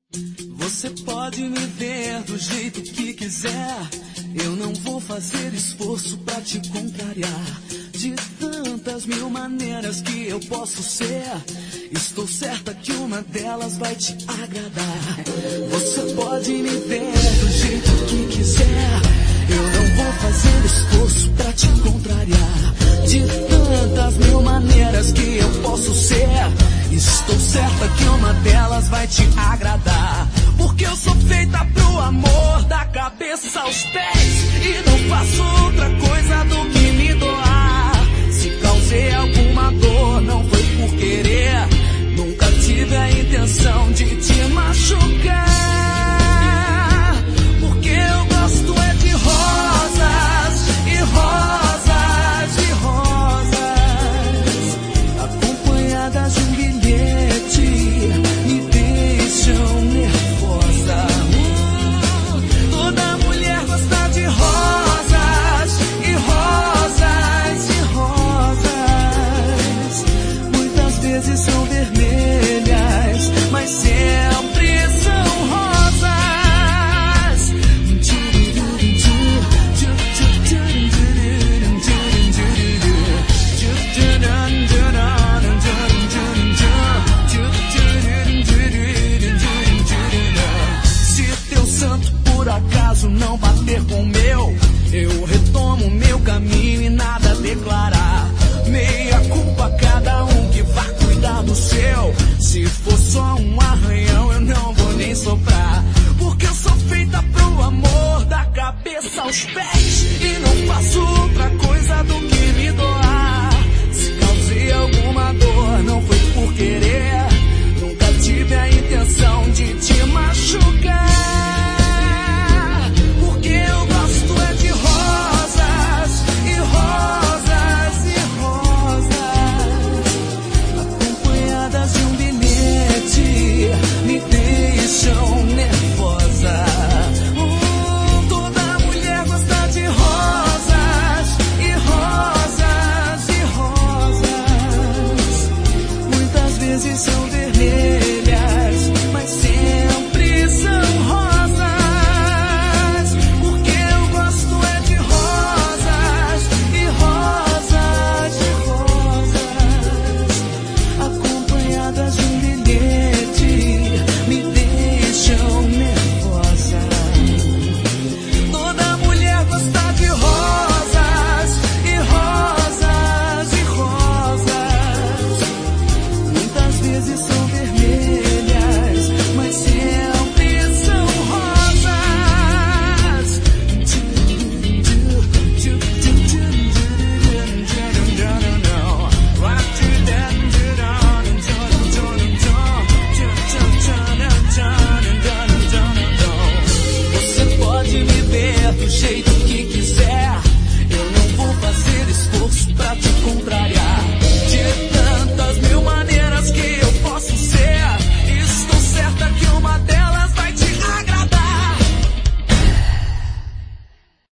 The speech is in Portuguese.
Você pode me ver do jeito que quiser, eu não vou fazer esforço pra te contrariar. De tantas mil maneiras que eu posso ser, estou certa que uma delas vai te agradar. Você pode me ver do jeito que quiser, eu não vou fazer esforço pra te contrariar. De tantas mil maneiras que eu posso ser, estou certa que uma delas vai te agradar. Porque eu sou feita pro amor, da cabeça aos pés, e não faço outra coisa do que me doar. Se causei alguma dor, não foi por querer, nunca tive a intenção de te machucar. Porque eu gosto é de rosas, e rosas, e rosas, acompanhadas de um bilhete, me deixam nervosa. Toda mulher gosta de rosas, e rosas, e rosas. Muitas vezes são vermelhas, mas sempre são rosas. Se teu santo por acaso não bater com o meu, eu retomo meu caminho e nada declarar.